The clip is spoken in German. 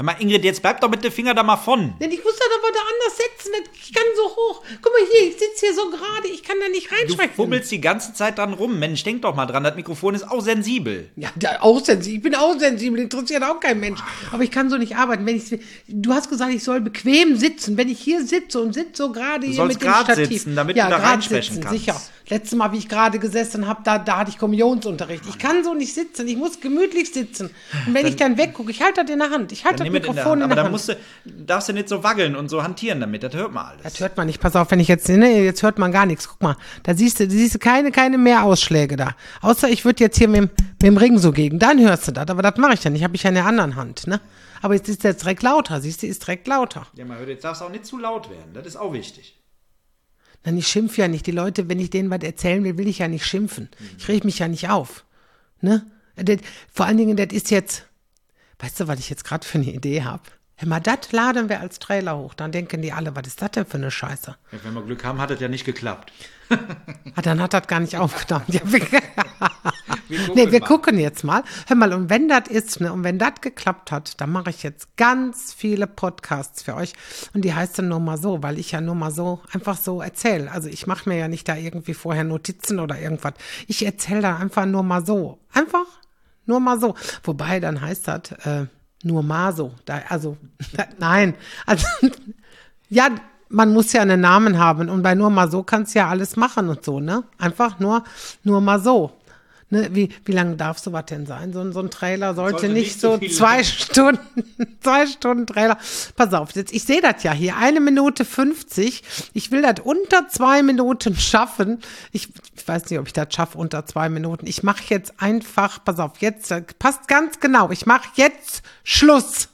Hör mal, Ingrid, jetzt bleib doch mit dem Finger da mal von. Denn ich muss das aber da anders setzen. Ich kann so hoch. Guck mal hier, ich sitze hier so gerade. Ich kann da nicht Du reinsprechen. fummelst die ganze Zeit dran rum. Mensch, denk doch mal dran, das Mikrofon ist auch sensibel. Ja, auch sensibel. Ich bin auch sensibel. Interessiert auch kein Mensch. Aber ich kann so nicht arbeiten. Du hast gesagt, ich soll bequem sitzen. Wenn ich hier sitze und sitze so gerade hier mit dem Stativ. Stativ. Sitzen, damit du da reinsprechen kannst. Sicher. Letztes Mal, wie ich gerade gesessen habe, da hatte ich Kommunionsunterricht. Ich kann so nicht sitzen. Ich muss gemütlich sitzen. Und wenn ich dann weggucke, ich halte das in der Hand. Ich halte das Mikrofon in der Hand. Aber darfst du nicht so waggeln und so hantieren damit. Das hört man alles. Das hört man nicht. Pass auf, wenn ich jetzt hört man gar nichts. Guck mal, da siehst du keine mehr Ausschläge da. Außer ich würde jetzt hier mit dem Ring so gegen. Dann hörst du das. Aber das mache ich ja nicht. Habe ich ja in der anderen Hand, ne? Aber jetzt ist der direkt lauter. Siehst du, ist direkt lauter. Ja, man hört, jetzt darfst du auch nicht zu laut werden. Das ist auch wichtig. Nein, ich schimpfe ja nicht. Die Leute, wenn ich denen was erzählen will ich ja nicht schimpfen. Ich reg mich ja nicht auf. Ne? Vor allen Dingen, das ist jetzt, weißt du, was ich jetzt gerade für eine Idee habe? Wenn wir das laden wir als Trailer hoch, dann denken die alle, was ist das denn für eine Scheiße? Ja, wenn wir Glück haben, hat das ja nicht geklappt. Dann hat das gar nicht aufgenommen. Ja, wir gucken jetzt mal. Hör mal, und wenn das ist, ne, und wenn das geklappt hat, dann mache ich jetzt ganz viele Podcasts für euch. Und die heißt dann nur mal so, weil ich ja nur mal so, einfach so erzähle. Also ich mache mir ja nicht da irgendwie vorher Notizen oder irgendwas. Ich erzähle da einfach nur mal so. Einfach nur mal so. Wobei, dann heißt das, nur mal so. Nein. Also, ja, man muss ja einen Namen haben und bei nur mal so kannst du ja alles machen und so, ne? Einfach nur mal so. Ne? Wie lange darf sowas denn sein? So ein Trailer sollte nicht so 2 Stunden Trailer. Pass auf, jetzt, ich sehe das ja hier, 1 Minute 50. Ich will das unter 2 Minuten schaffen. Ich weiß nicht, ob ich das schaffe unter 2 Minuten. Ich mache jetzt einfach, pass auf, jetzt, passt ganz genau. Ich mache jetzt Schluss.